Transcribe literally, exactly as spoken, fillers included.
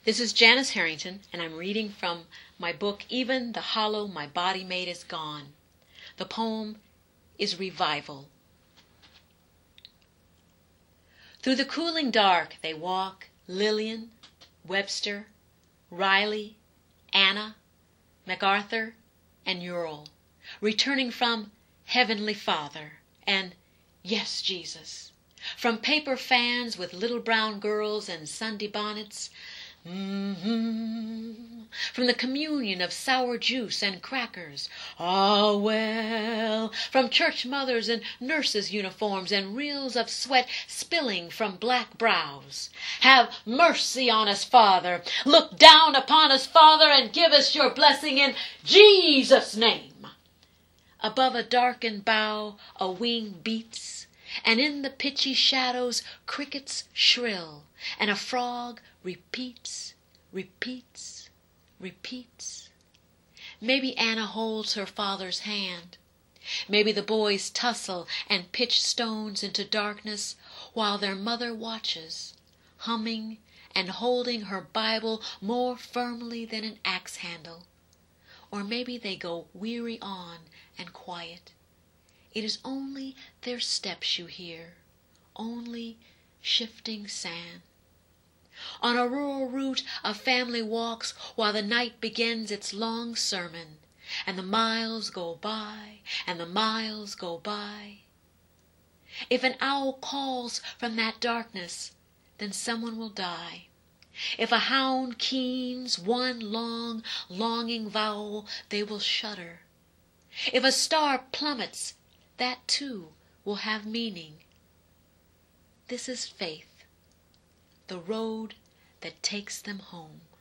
This is Janice Harrington, and I'm reading from my book, Even the Hollow My Body Made Is Gone. The poem is Revival. Through the cooling dark they walk, Lillian, Webster, Riley, Anna, MacArthur, and Ural, returning from Heavenly Father and Yes, Jesus, from paper fans with little brown girls and Sunday bonnets, mm-hmm. From the communion of sour juice and crackers, ah well, from church mothers in nurses' uniforms and reels of sweat spilling from black brows. Have mercy on us, Father. Look down upon us, Father, and give us your blessing in Jesus' name. Above a darkened bough a wing beats, and in the pitchy shadows crickets shrill, and a frog repeats, repeats, repeats. Maybe Anna holds her father's hand. Maybe the boys tussle and pitch stones into darkness while their mother watches, humming and holding her Bible more firmly than an axe handle. Or maybe they go weary on and quiet. It is only their steps you hear, only shifting sand. On a rural route a family walks while the night begins its long sermon, and the miles go by, and the miles go by. If an owl calls from that darkness, then someone will die. If a hound keens one long, longing vowel, they will shudder. If a star plummets, that too will have meaning. This is faith, the road that takes them home.